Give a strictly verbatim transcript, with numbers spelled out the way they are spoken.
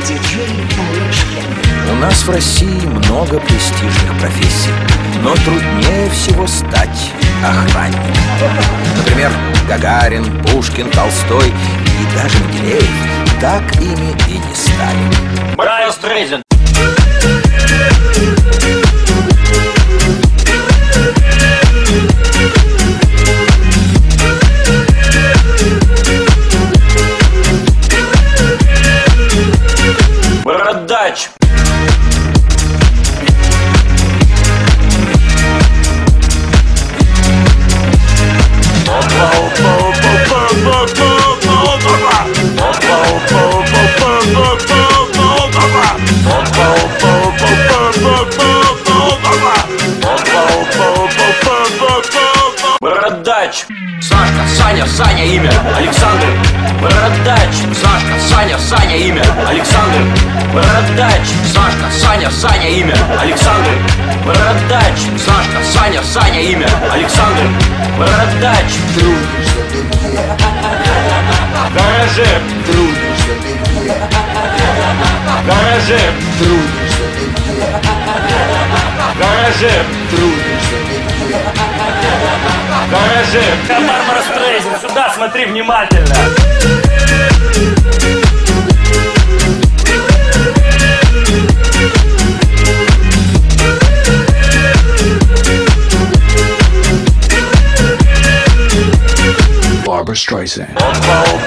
У нас в России много престижных профессий, но труднее всего стать охранником. Например, Гагарин, Пушкин, Толстой и даже Менделеев так ими и не стали. Брайан Стрейзен. Бородач. Бородач. Сашка, Саня, Саня, имя Александр. Бородач. Сашка, Саня, Саня, имя Александр. Бородач. Сашка, Саня, Саня, имя Александр. Бородач. Сашка, Саня, Саня, имя Александр. Бородач. Гараже. Гараже. Гараже. Гараже. Барбара Стрейзен, сюда смотри внимательно. Barbara Streisand.